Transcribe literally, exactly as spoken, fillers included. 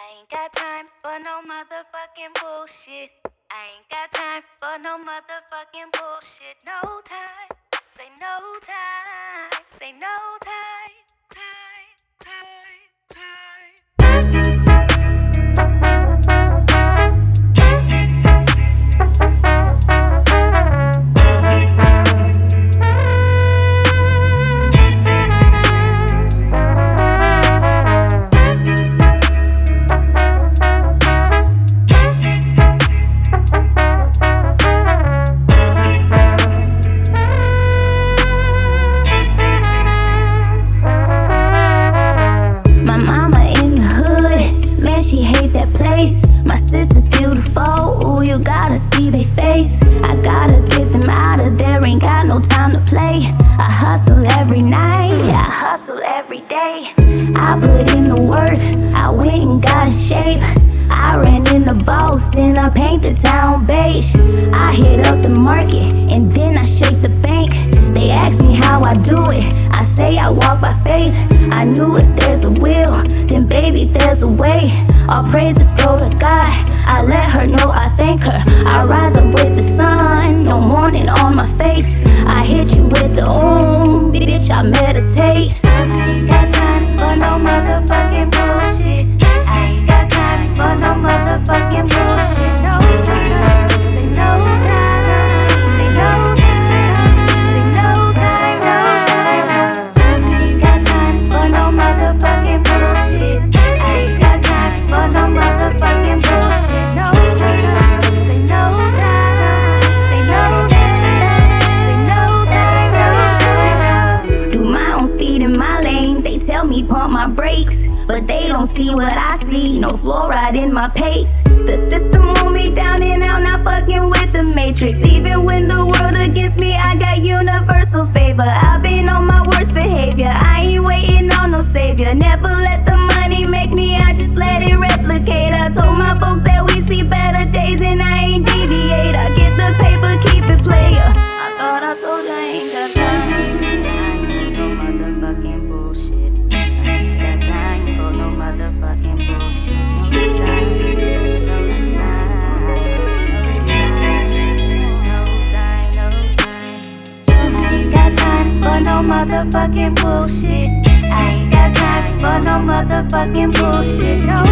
I ain't got time for no motherfucking bullshit. I ain't got time for no motherfucking bullshit. No time, say no time, say no time, time, time, time. My sister's beautiful, ooh, you gotta see they face. I gotta get them out of there, ain't got no time to play. I hustle every night, I hustle every day. I put in the work, I went and got in shape. I ran into Boston, I paint the town beige. I hit up the market, and then I shake the bank. They ask me how I do it, I say I walk by faith. I knew if there's a will, then baby there's a way. All praises go to God, I let her know I thank her. I rise up with the sun, no morning on my face. I hit you with the oom, bitch I meditate. I ain't got time for no motherfucking bullshit. I ain't got time for no motherfucking bullshit. No time, say no time, say no time, say no time, no time. I ain't got time for no motherfucking bullshit. I ain't got time for no motherfucking bullshit. No time, say no time, say no time, say no time, no time. Do my own speed in my lane, they tell me pump my brakes, but they don't see what I see, no fluoride in my pace. The system want me down and out, not fucking with the matrix. Even when the world against me, I got universal favor. I've been on my worst behavior, I ain't waiting on no savior. Never let the money make me, I just let it replicate. I told my folks that we see better days and I ain't deviate. I get the paper, keep it player. I thought I told you I ain't got time. Motherfucking bullshit. I ain't got time for no motherfucking bullshit. No time, no time, no time, no time, no time. I ain't got time for no motherfucking bullshit. I ain't got time for no motherfucking bullshit. No